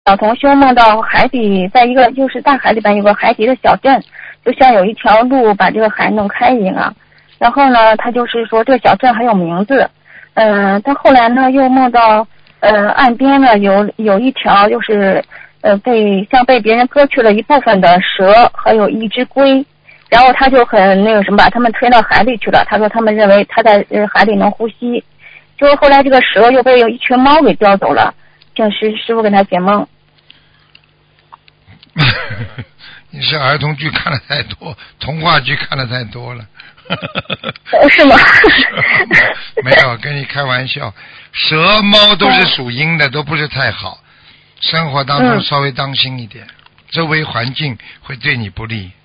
小同修梦到海底，在一个就是大海里边有个海底的小镇，就像有一条路把这个海弄开一样。然后呢，他就是说这个小镇很有名字。他后来呢又梦到岸边呢有一条就是被别人割去了一部分的蛇，还有一只龟。然后他就很那个什么，把他们推到海里去了。他说他们认为他在海里能呼吸。就是后来这个蛇又被有一群猫给叼走了。请师傅给他解梦。 你是儿童剧看的太多，童话剧看的太多了。 是吗？ 没有，跟你开玩笑。蛇猫都是属阴的，都不是太好。生活当中稍微当心一点，周围环境会对你不利。